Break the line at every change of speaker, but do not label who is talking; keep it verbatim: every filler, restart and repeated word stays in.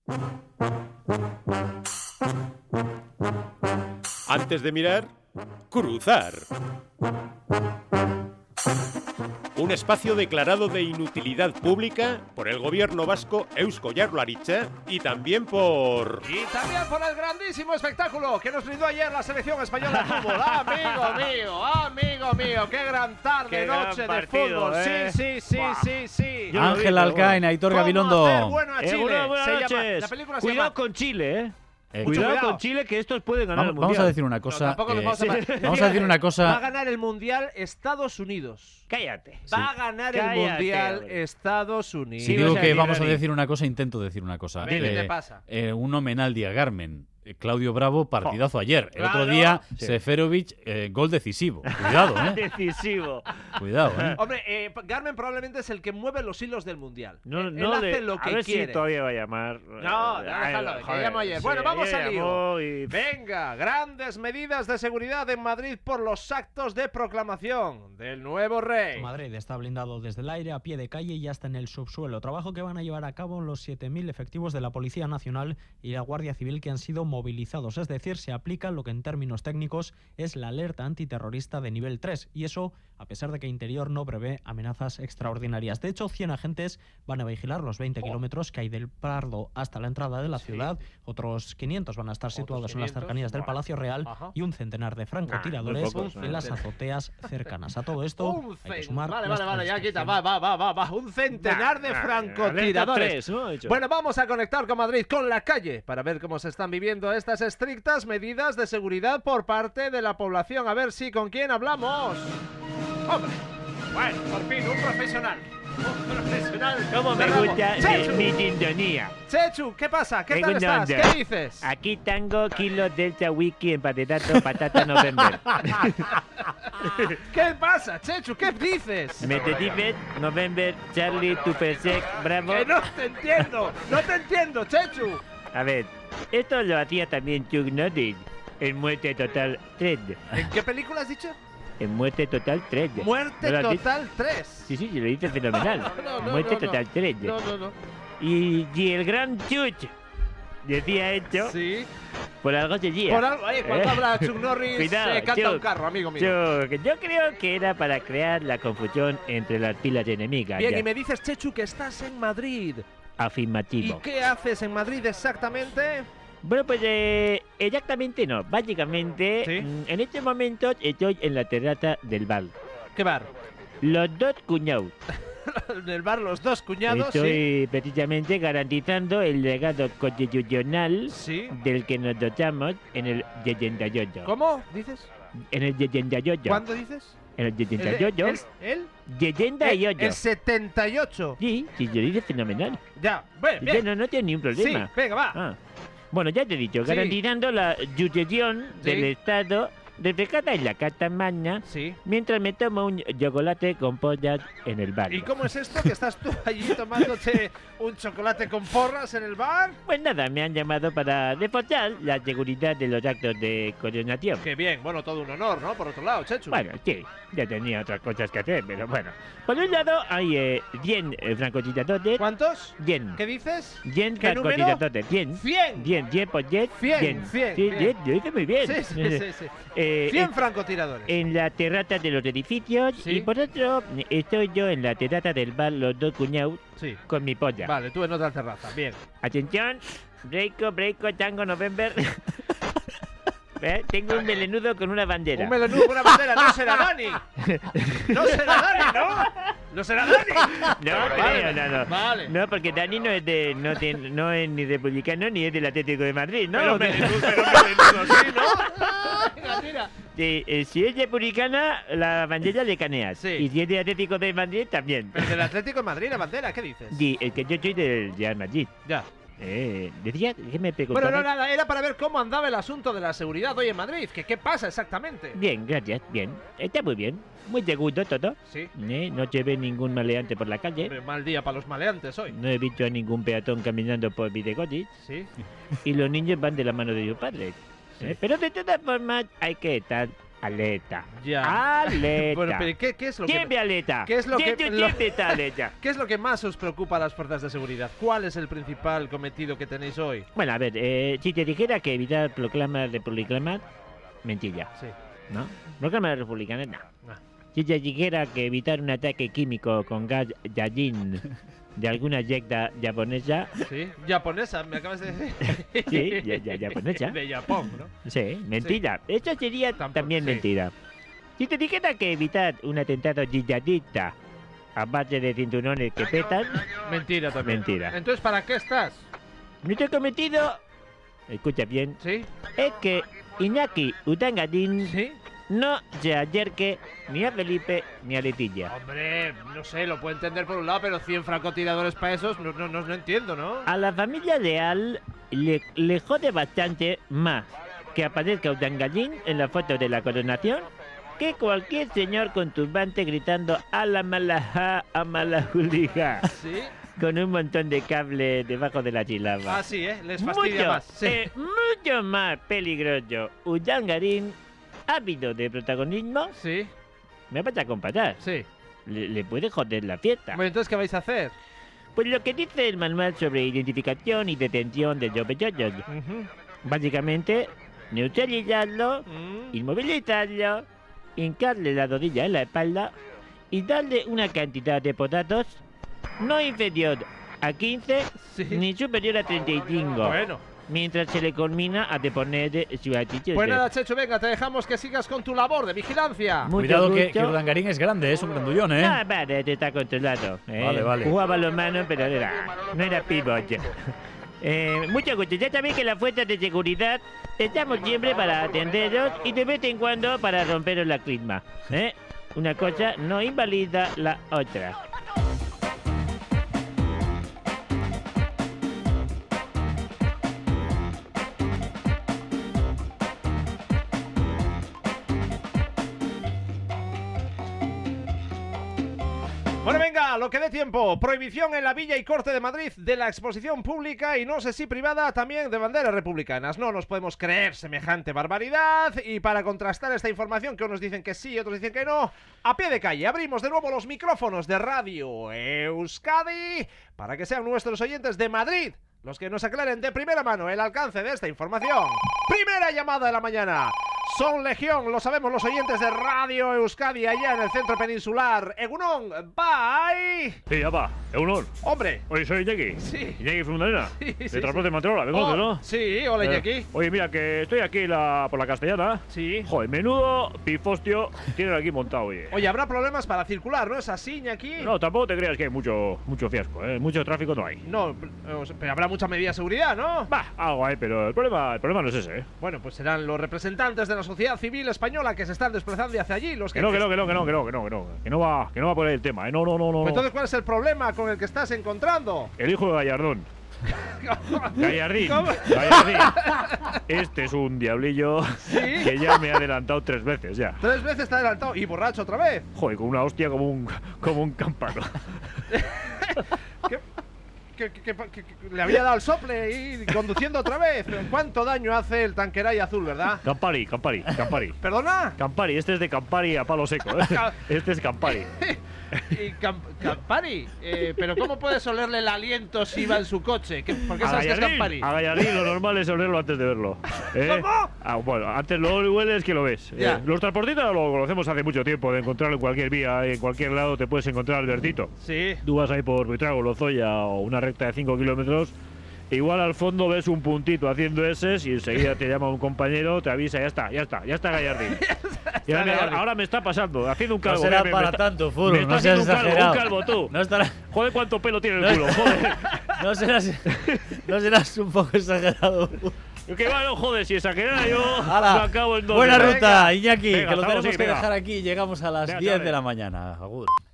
Antes de mirar, cruzar. Un espacio declarado de inutilidad pública por el gobierno vasco Eusko Jaurlaritza y también por...
Y también por el grandísimo espectáculo que nos brindó ayer la selección española de fútbol. Amigo mío, amigo mío, qué gran tarde,
qué
noche
gran
de
partido,
fútbol.
¿eh?
Sí, sí, sí,
Buah.
sí, sí.
Yo lo
Ángel
vi,
Alcain,
pero
Aitor
¿Cómo
Gabilondo.
hacer bueno a
Eh,
Chile?
buenas, buenas
Se llama-
noches.
la película se
Cuidado
llama-
con Chile, ¿eh?
Eh,
Mucho
Cuidado
cuidado.
con Chile, que estos pueden ganar
Vamos,
el
vamos
mundial.
a decir una
No,
cosa.
tampoco nos
eh,
vamos a-
vamos a decir una
Va a
cosa.
ganar el mundial Estados Unidos.
Cállate.
Va a ganar el
Cállate,
mundial
hombre.
Estados Unidos.
Si
Sí,
digo
vas a
que
decir,
vamos a
Dani.
decir una cosa, intento decir una cosa.
Venga, ¿qué
Eh,
te pasa?
eh, un homenaldi a Garmen. Eh, Claudio Bravo, partidazo ayer. El
Claro.
otro día,
Sí.
Seferovic, eh, gol decisivo. Cuidado, ¿eh?
Decisivo.
Cuidado, ¿eh?
Hombre, eh, Garmen probablemente es el que mueve los hilos del mundial.
No,
Él
no
hace
le,
lo que
a ver
quiere.
si todavía va a llamar.
No,
Eh,
déjalo,
ay,
que
joder,
llamó ayer.
sí,
Bueno, vamos
ayer
al lío.
llamó y-
Venga, grandes medidas de seguridad en Madrid por los actos de proclamación del nuevo rey.
Madrid está blindado desde el aire, a pie de calle y hasta en el subsuelo. Trabajo que van a llevar a cabo los siete mil efectivos de la Policía Nacional y la Guardia Civil que han sido movilizados. Es decir, se aplica lo que en términos técnicos es la alerta antiterrorista de nivel tres. Y eso a pesar de que Interior no prevé amenazas extraordinarias. De hecho, cien agentes van a vigilar los veinte kilómetros que hay del Pardo hasta la entrada de la ciudad. Otros quinientos van a estar situados en las cercanías del Palacio Real.
Ajá.
Y un centenar de francotiradores
Nah, muy pocos,
en las
centenar.
azoteas cercanas. A todo esto
Un
hay que
cen-
sumar
Vale,
las
vale, vale, ya quita.
prestaciones.
Va, va, va, va, va. Un centenar de
Nah, nah,
francotiradores.
alerta tres, ¿no? Ha dicho.
Bueno, vamos a conectar con Madrid, con la calle, para ver cómo se están viviendo estas estrictas medidas de seguridad por parte de la población. A ver si con quién hablamos. ¡Hombre! Bueno, por fin, un profesional. Un profesional.
¿Cómo me
Cerramos.
gusta de
Chechu,
mi sintonía?
Chechu, ¿qué pasa? ¿Qué tal
Tengo
estás?
onda.
¿Qué dices?
Aquí tengo kilos Delta Wiki empaquetado patata November.
¿Qué pasa, Chechu? ¿Qué dices?
Metetivet, November, Charlie, Tupesec, Bravo.
Que no te entiendo. No te entiendo, Chechu.
A ver, esto lo hacía también Chuck Norris en Muerte Total tres.
¿En qué película has dicho?
En Muerte Total tres.
Muerte
¿No lo has visto?
Total tres.
Sí, sí, lo dice fenomenal.
No, no,
Muerte
no, no.
Total tres.
No, no, no.
Y, y el gran Chuch decía esto,
Sí.
por algo se guía.
Por algo, eh, cuando
Eh.
habla Chuck Norris,
Cuidado,
se canta
Chuck.
un carro, amigo mío.
Yo, yo creo que era para crear la confusión entre las pilas enemigas.
Bien,
ya.
y me dices, Chechu, que estás en Madrid. ¿Y
Afirmativo.
qué haces en Madrid exactamente?
Bueno, pues eh, exactamente no. Básicamente,
Sí.
mm, en este momento estoy en la terraza del bar.
¿Qué bar?
Los dos cuñados.
En el bar Los Dos Cuñados,
Estoy precisamente garantizando el legado constitucional
sí. Sí.
del que nos dotamos en el setenta y ocho.
¿Cómo? ¿Dices?
En el setenta y ocho.
¿Cuándo dices?
En el
¿El,
setenta y ocho.
el, el,
setenta y
el,
ocho.
el setenta y ocho.
Sí, sí, lo dice fenomenal.
Ya, bueno,
Ya
bien.
no, no tiene ningún
Sí,
problema.
venga, va.
Ah. Bueno, ya te he dicho,
Sí.
garantizando la sucesión
Sí.
del Estado reflejada en la Carta Magna,
Sí.
mientras me tomo un chocolate con pollas en el bar.
¿Y cómo es esto que estás tú allí tomándote un chocolate con porras en el bar?
Pues nada, me han llamado para reforzar la seguridad de los actos de coronación.
Qué bien, bueno, todo un honor, ¿no? Por otro lado, Chechu.
Bueno, sí, ya tenía otras cosas que hacer, pero bueno. Por un lado hay eh, cien eh, francotiradores.
¿Cuántos?
cien.
¿Qué dices?
cien
¿Qué número?
francotiradores. cien.
¡Cien!
cien, cien por diez.
Cien, cien,
Sí,
cien.
diez, lo hice muy bien.
Sí, sí, sí, sí.
Eh,
cien
es-
francotiradores.
en la terraza de los edificios
Sí.
y por otro estoy yo en la terraza del bar Los Dos Cuñados
Sí.
con mi polla.
Vale, tú en otra terraza. Bien.
Atención, breako, breako, tango, November. ¿Eh? Tengo un melenudo con una bandera.
Un melenudo con una bandera. No será Dani. No será Dani, ¿no? No será Dani.
No,
Vale,
creo, no, no.
Vale.
No, porque Dani no es de, no, tiene- no es ni republicano ni es del Atlético de Madrid, ¿no?
Pero
O sea,
melenudo, pero melenudo, sí, ¿no? Venga, tira.
sí, eh, si es republicana, la bandera le caneas.
Sí.
Y si es de Atlético de Madrid, también.
Pero del Atlético de Madrid, la bandera, ¿qué dices?
Sí, es que yo soy del Real Madrid.
Ya.
Eh, decía que me
Bueno,
preguntaba.
no, nada, era para ver cómo andaba el asunto de la seguridad hoy en Madrid. Que qué pasa exactamente.
Bien, gracias, bien. Está muy bien. Muy seguro todo.
Sí.
Eh, no se ve ningún maleante por la calle.
Hombre, mal día para los maleantes hoy.
No he visto a ningún peatón caminando por Videgotis.
Sí.
Y los niños van de la mano de sus padres. Eh, Pero de todas formas hay que estar Aleta.
Ya.
Aleta.
Bueno, pero ¿qué, qué es lo
Siempre
que
aleta.
¿Qué es lo que-
Siempre,
lo-
siempre está aleta.
qué es lo que más os preocupa a las fuerzas de seguridad? ¿Cuál es el principal cometido que tenéis hoy?
Bueno, a ver, eh, si te dijera que evitar proclamas republicanas, mentira,
Sí.
¿no? Proclamas republicanas, no.
Ah.
Si te dijera que evitar un ataque químico con gas Yajin de alguna secta japonesa,
¿Sí? Japonesa, me acabas de decir.
Sí, ya- ya- japonesa.
De Japón, ¿no?
sí, mentira. Eso sería
Tampoco-
también
sí.
mentira. Si te dijera que evitar un atentado yihadista a base de cinturones que petan,
Mentira también.
Mentira.
Entonces, ¿para qué estás?
nuestro cometido, escucha bien,
¿Sí?
es que Iñaki Utangadín
¿Sí?
no se acerque ni a Felipe ni a Letilla.
Hombre, no sé, lo puedo entender por un lado, pero cien francotiradores para esos, no, no, no, no entiendo, ¿no?
A la familia real le, le jode bastante más que aparezca Utangadín en la foto de la coronación que cualquier señor con turbante gritando a la malaja, a malajulija,
¿Sí?
con un montón de cable debajo de la chilaba.
Ah, sí, ¿eh? Les fastidia
mucho,
más. Sí.
eh, mucho más peligroso. Utangadín, ávido de protagonismo,
Sí,
me vas a comparar.
sí.
Le, le puede joder la fiesta.
Bueno, entonces, ¿qué vais a hacer?
Pues lo que dice el manual sobre identificación y detención de sospechosos.
Ujú.
Básicamente, neutralizarlo,
Mm.
inmovilizarlo, hincarle la rodilla en la espalda y darle una cantidad de potazos no inferior a quince
Sí.
ni superior a treinta y cinco,
Bueno.
mientras se le culmina a deponer su actitud.
Pues nada, Chechu, venga, te dejamos que sigas con tu labor de vigilancia.
Mucho
Cuidado que,
gusto.
que Urdangarín es grande, es un grandullón, ¿eh?
Ah, vale, te está controlado. ¿eh?
Vale, vale.
Jugaba los manos, pero era, no era pivot. Eh, mucho gusto. Ya sabéis que las fuerzas de seguridad estamos siempre para atenderos y de vez en cuando para romperos la crisma. ¿eh? Una cosa no invalida la otra.
Bueno, venga, lo que dé tiempo. Prohibición en la Villa y Corte de Madrid de la exposición pública y no sé si privada también de banderas republicanas. No nos podemos creer semejante barbaridad. Y para contrastar esta información, que unos dicen que sí y otros dicen que no, a pie de calle abrimos de nuevo los micrófonos de Radio Euskadi para que sean nuestros oyentes de Madrid los que nos aclaren de primera mano el alcance de esta información. Primera llamada de la mañana. Son legión, lo sabemos los oyentes de Radio Euskadi allá en el centro peninsular. Egunon, bye.
Sí, apa, Egunon.
Hombre.
Oye, soy Iñaki.
Sí.
Iñaki Fundadena.
Sí, sí,
de Transporte Manterola, ¿me conoces,
Oh,
no?
sí, hola
Eh,
Iñaki.
Oye, mira, que estoy aquí la, por la Castellana.
Sí.
Joder, menudo pifostio tienen aquí montado, oye.
Oye, habrá problemas para circular, ¿no es así, Iñaki?
No, tampoco te creas que hay mucho, mucho fiasco, ¿eh? Mucho tráfico no hay.
No, pero habrá mucha medida de seguridad, ¿no?
Bah, algo hay, pero el problema, el problema no es ese, ¿eh?
Bueno, pues serán los representantes de la sociedad civil española que se están desplazando hacia allí, los que...
Que no, que no, que no, que no, que no, que no, que no. Que no va, que no va por ahí el tema, ¿eh? No, no, no, no.
Pues entonces, ¿cuál es el problema con el que estás encontrando?
El hijo de Gallardón. Gallardín.
¿Cómo?
Gallardín. Este es un diablillo
¿Sí?
que ya me ha adelantado tres veces ya.
Tres veces está adelantado y borracho otra vez.
Joder, con una hostia como un, como un campano.
¿Qué? Que, que- que- que- que le había dado el sople y conduciendo otra vez. ¿Cuánto daño hace el Tanqueray azul, verdad?
Campari, Campari, Campari.
¿Perdona?
Campari, este es de Campari a palo seco. ¿eh? Este es Campari.
Y Cam- Campari, eh, pero ¿cómo puedes olerle el aliento si va en su coche? ¿Qué- ¿Por qué
A
sabes que es
Gallardín,
Campari?
a Gallardín lo normal es olerlo antes de verlo. ¿eh?
¿Cómo?
Ah, bueno, antes lo hueles que lo ves.
Ya.
Eh, los transportistas lo conocemos hace mucho tiempo, de encontrarlo en cualquier vía, en cualquier lado te puedes encontrar al Bertito.
Sí.
Tú vas ahí por Buitrago, Lozoya o una recta de cinco kilómetros. Igual al fondo ves un puntito haciendo S y enseguida te llama un compañero, te avisa, ya está, ya está, ya está Gallardín. Y ahora, me-
Gallardín.
ahora me está pasando, haciendo un
No
calvo.
será
me- me
para
está-
tanto, Furo,
me está
no seas
haciendo un calvo,
exagerado.
un calvo tú.
No estarás,
Joder, cuánto pelo tiene
No
el culo, joder.
no serás, no serás un poco exagerado.
Que va, no, joder, si exagerara yo,
Hala,
lo acabo en dos.
buena
Venga.
ruta, Iñaki,
Venga,
que lo
hasta luego,
tenemos
sí,
que
venga.
dejar aquí. Llegamos a las
Venga,
diez
chavales.
de la mañana. Agur.